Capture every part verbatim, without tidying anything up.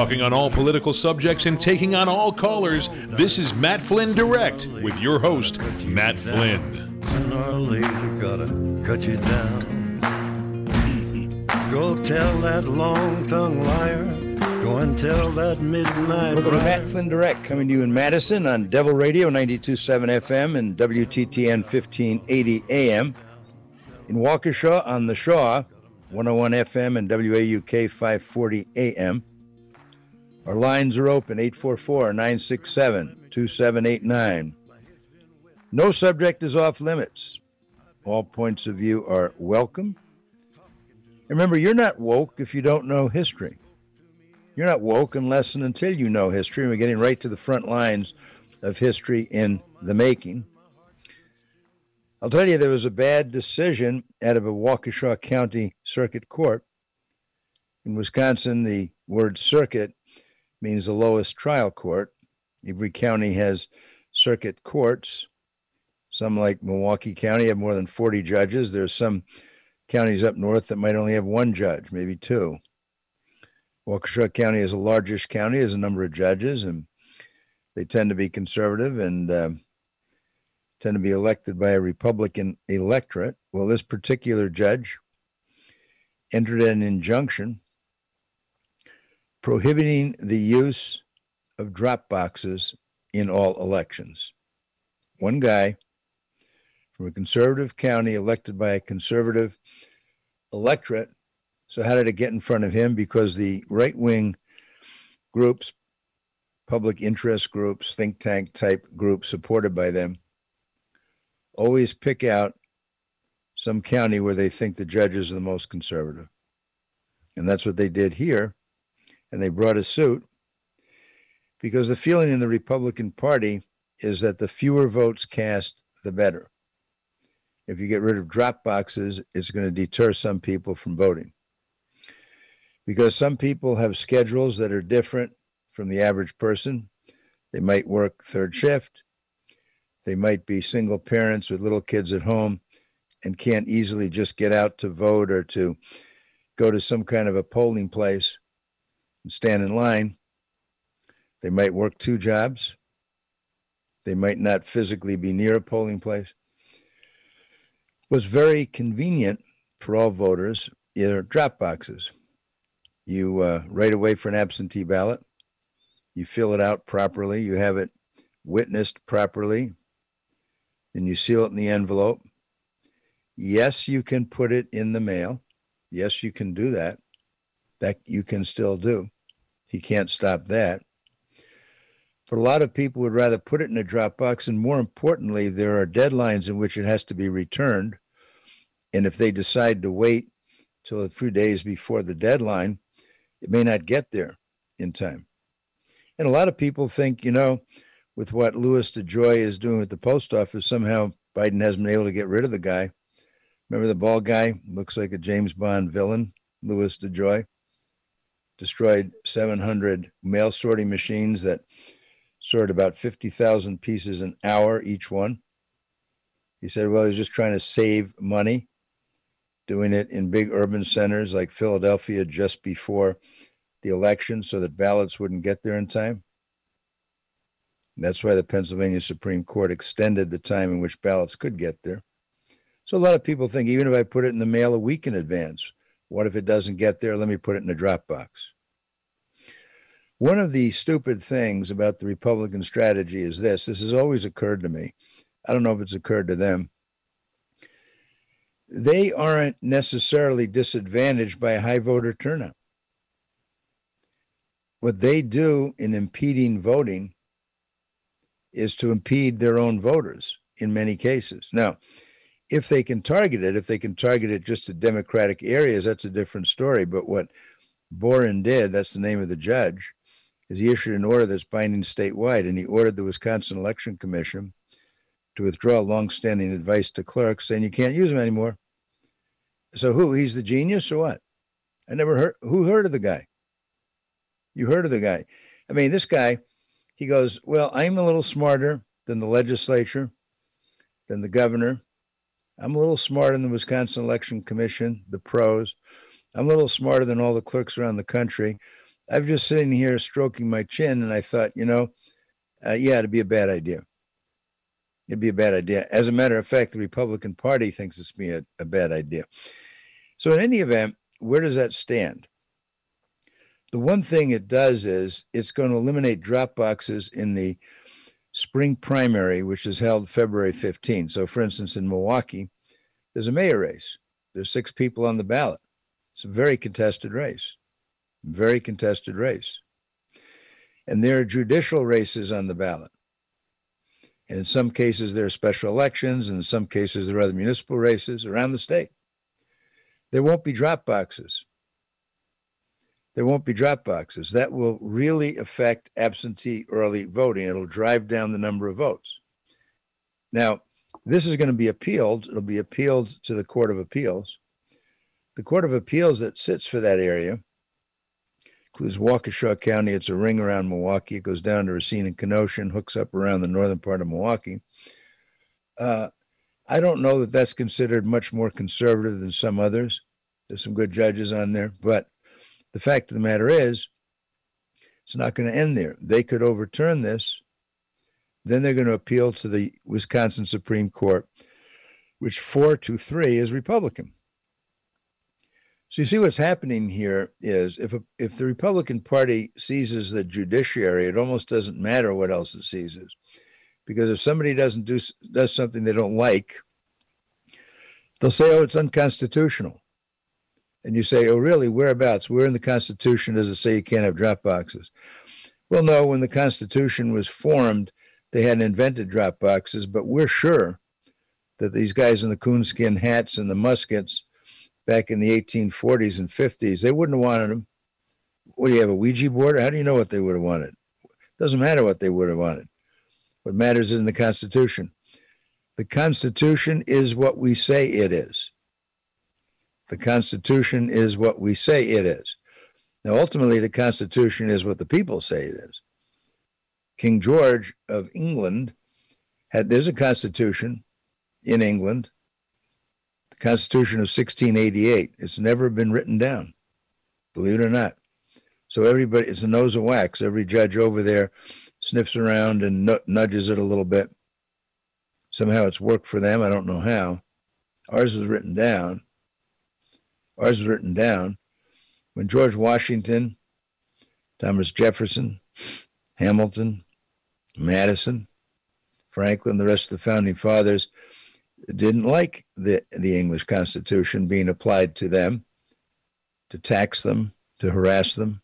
Talking on all political subjects and taking on all callers, this is Matt Flynn Direct with your host, Matt Flynn. Sooner or later, gotta cut you down. Go tell that long-tongued liar. Go and tell that midnight Welcome liar. to Matt Flynn Direct, coming to you in Madison on Devil Radio ninety-two point seven F M and W T T N fifteen eighty A M. In Waukesha on the Shaw, one oh one F M and W A U K five forty A M. Our lines are open, eight four four, nine six seven, two seven eight nine. No subject is off limits. All points of view are welcome. Remember, you're not woke if you don't know history. You're not woke unless and until you know history. And we're getting right to the front lines of history in the making. I'll tell you, there was a bad decision out of a Waukesha County Circuit Court. In Wisconsin, the word circuit means the lowest trial court. Every county has circuit courts. Some, like Milwaukee County, have more than forty judges. There's some counties up north that might only have one judge, maybe two. Waukesha County is a largish county, has a number of judges, and they tend to be conservative and uh, tend to be elected by a Republican electorate. Well, this particular judge entered an injunction prohibiting the use of drop boxes in all elections. One guy from a conservative county elected by a conservative electorate. So how did it get in front of him? Because the right-wing groups, public interest groups, think tank type groups supported by them, always pick out some county where they think the judges are the most conservative. And that's what they did here. And they brought a suit because the feeling in the Republican Party is that the fewer votes cast, the better. If you get rid of drop boxes, it's going to deter some people from voting. Because some people have schedules that are different from the average person. They might work third shift. They might be single parents with little kids at home and can't easily just get out to vote or to go to some kind of a polling place and stand in line. They might work two jobs. They might not physically be near a polling place. Was very convenient for all voters, either drop boxes. You uh, write away for an absentee ballot. You fill it out properly. You have it witnessed properly. Then you seal it in the envelope. Yes, you can put it in the mail. Yes, you can do that. That you can still do. He can't stop that. But a lot of people would rather put it in a drop box, and more importantly, there are deadlines in which it has to be returned. And if they decide to wait till a few days before the deadline, it may not get there in time. And a lot of people think, you know, with what Louis DeJoy is doing with the post office, somehow Biden hasn't been able to get rid of the guy. Remember the bald guy? Looks like a James Bond villain, Louis DeJoy. Destroyed seven hundred mail sorting machines that sort about fifty thousand pieces an hour each one. He said, well, he's just trying to save money, doing it in big urban centers like Philadelphia just before the election so that ballots wouldn't get there in time. And that's why the Pennsylvania Supreme Court extended the time in which ballots could get there. So a lot of people think, even if I put it in the mail a week in advance, what if it doesn't get there? Let me put it in a drop box. One of the stupid things about the Republican strategy is this. This has always occurred to me. I don't know if it's occurred to them. They aren't necessarily disadvantaged by a high voter turnout. What they do in impeding voting is to impede their own voters in many cases. Now, if they can target it, if they can target it just to Democratic areas, that's a different story. But what Boren did, that's the name of the judge, is he issued an order that's binding statewide, and he ordered the Wisconsin Election Commission to withdraw longstanding advice to clerks saying you can't use them anymore. So who? He's the genius or what? I never heard. Who heard of the guy? You heard of the guy. I mean, this guy, he goes, well, I'm a little smarter than the legislature, than the governor. I'm a little smarter than the Wisconsin Election Commission, the pros. I'm a little smarter than all the clerks around the country. I'm just sitting here stroking my chin, and I thought, you know, uh, yeah, it'd be a bad idea. It'd be a bad idea. As a matter of fact, the Republican Party thinks it's be a, a bad idea. So in any event, where does that stand? The one thing it does is it's going to eliminate drop boxes in the spring primary, which is held February fifteenth. So, for instance, in Milwaukee, there's a mayor race. There's six people on the ballot. It's a very contested race, very contested race. And there are judicial races on the ballot. And in some cases, there are special elections. And in some cases, there are other municipal races around the state. There won't be drop boxes. There won't be drop boxes. That will really affect absentee early voting. It'll drive down the number of votes. Now, this is going to be appealed. It'll be appealed to the Court of Appeals. The Court of Appeals that sits for that area includes Waukesha County. It's a ring around Milwaukee. It goes down to Racine and Kenosha and hooks up around the northern part of Milwaukee. Uh, I don't know that that's considered much more conservative than some others. There's some good judges on there, but the fact of the matter is, it's not going to end there. They could overturn this. Then they're going to appeal to the Wisconsin Supreme Court, which four to three is Republican. So you see what's happening here is if a, if the Republican Party seizes the judiciary, it almost doesn't matter what else it seizes. Because if somebody doesn't do does something they don't like, they'll say, oh, it's unconstitutional. And you say, oh, really? Whereabouts? Where in the Constitution does it say you can't have drop boxes? Well, no, when the Constitution was formed, they hadn't invented drop boxes, but we're sure that these guys in the coonskin hats and the muskets back in the eighteen forties and fifties, they wouldn't have wanted them. What, do you have a Ouija board? How do you know what they would have wanted? Doesn't matter what they would have wanted. What matters is in the Constitution. The Constitution is what we say it is. The Constitution is what we say it is. Now, ultimately, the Constitution is what the people say it is. King George of England had, there's a Constitution in England, the Constitution of sixteen eighty-eight. It's never been written down, believe it or not. So everybody, it's a nose of wax. Every judge over there sniffs around and nudges it a little bit. Somehow it's worked for them. I don't know how. Ours was written down. Ours was written down when George Washington, Thomas Jefferson, Hamilton, Madison, Franklin, the rest of the founding fathers didn't like the, the English Constitution being applied to them, to tax them, to harass them.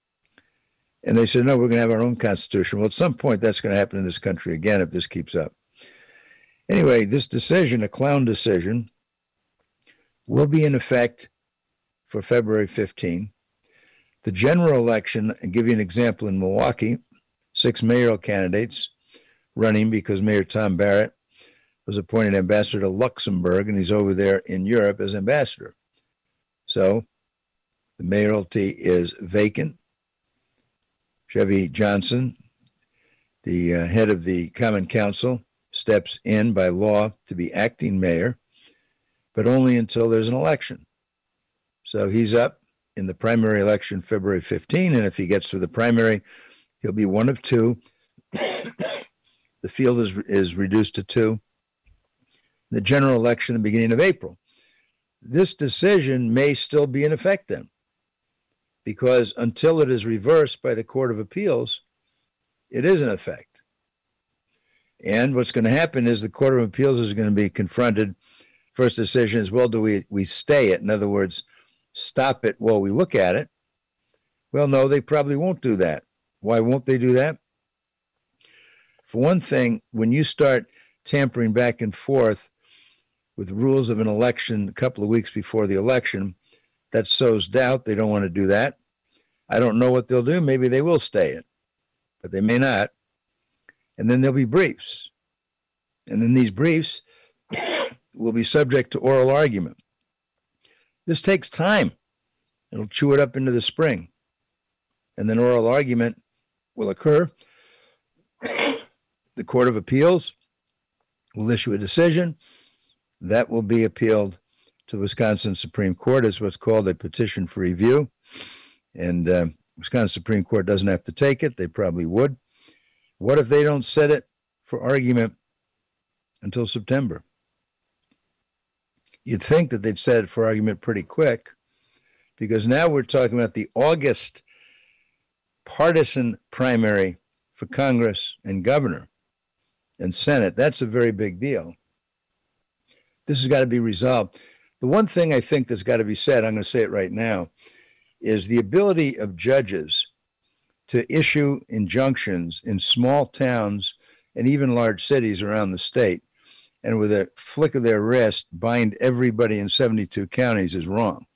And they said, no, we're going to have our own Constitution. Well, at some point, that's going to happen in this country again if this keeps up. Anyway, this decision, a clown decision, will be in effect for February fifteenth. The general election, and give you an example, in Milwaukee, six mayoral candidates running because Mayor Tom Barrett was appointed ambassador to Luxembourg, and he's over there in Europe as ambassador. So the mayoralty is vacant. Chevy Johnson, the uh, head of the Common Council, steps in by law to be acting mayor, but only until there's an election. So he's up in the primary election February fifteenth, and if he gets through the primary, he'll be one of two. The field is is reduced to two. The general election in the beginning of April. This decision may still be in effect then, because until it is reversed by the Court of Appeals, it is in effect. And what's going to happen is the Court of Appeals is going to be confronted. First decision is, well, do we, we stay it? In other words, stop it while we look at it. Well, no, they probably won't do that. Why won't they do that? For one thing, when you start tampering back and forth with rules of an election a couple of weeks before the election, that sows doubt. They don't want to do that. I don't know what they'll do. Maybe they will stay it, but they may not. And then there'll be briefs. And then these briefs will be subject to oral argument. This takes time. It'll chew it up into the spring. And then oral argument will occur. The Court of Appeals will issue a decision. That will be appealed to the Wisconsin Supreme Court as what's called a petition for review. And uh, Wisconsin Supreme Court doesn't have to take it. They probably would. What if they don't set it for argument until September? You'd think that they'd set it for argument pretty quick, because now we're talking about the August partisan primary for Congress and governor and Senate. That's a very big deal. This has got to be resolved. The one thing I think that's got to be said, I'm going to say it right now, is the ability of judges to issue injunctions in small towns and even large cities around the state, and with a flick of their wrist, bind everybody in seventy-two counties is wrong.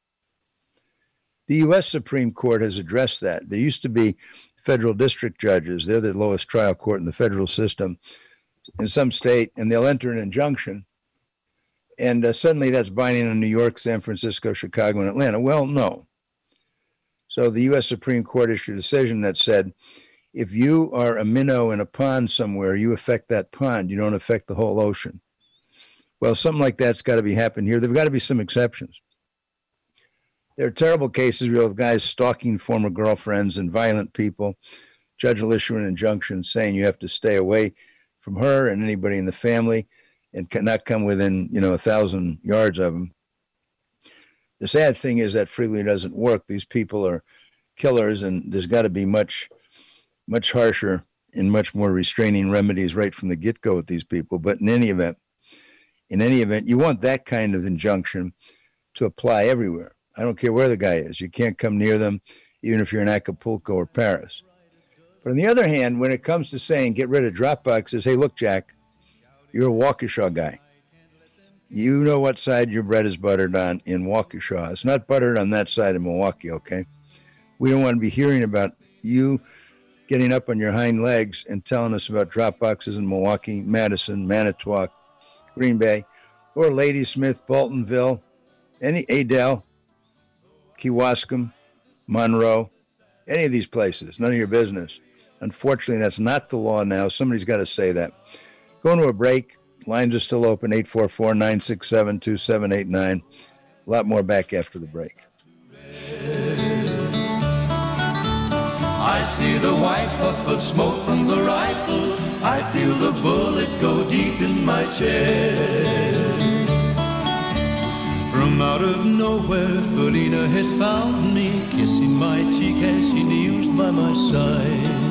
The U S Supreme Court has addressed that. There used to be federal district judges. They're the lowest trial court in the federal system in some state, and they'll enter an injunction. And uh, suddenly that's binding on New York, San Francisco, Chicago, and Atlanta. Well, no. So the U S Supreme Court issued a decision that said, if you are a minnow in a pond somewhere, you affect that pond. You don't affect the whole ocean. Well, something like that's got to be happening here. There've got to be some exceptions. There are terrible cases where you have guys stalking former girlfriends and violent people. Judge will issue an injunction saying you have to stay away from her and anybody in the family and cannot come within, you know, a thousand yards of them. The sad thing is that frequently doesn't work. These people are killers, and there's got to be much, much harsher and much more restraining remedies right from the get-go with these people. But in any event, in any event, you want that kind of injunction to apply everywhere. I don't care where the guy is. You can't come near them, even if you're in Acapulco or Paris. But on the other hand, when it comes to saying get rid of drop boxes, hey, look, Jack, you're a Waukesha guy. You know what side your bread is buttered on in Waukesha. It's not buttered on that side of Milwaukee, okay? We don't want to be hearing about you getting up on your hind legs and telling us about drop boxes in Milwaukee, Madison, Manitowoc, Green Bay, or Ladysmith, Boltonville, any Adel, Kewaskum, Monroe, any of these places. None of your business. Unfortunately, that's not the law now. Somebody's got to say that. Going to a break. Lines are still open, eight four four, nine six seven, two seven eight nine. A lot more back after the break. I see the white puff of smoke from the rifle. I feel the bullet go deep in my chest. From out of nowhere, Felina has found me, kissing my cheek as she kneels by my side.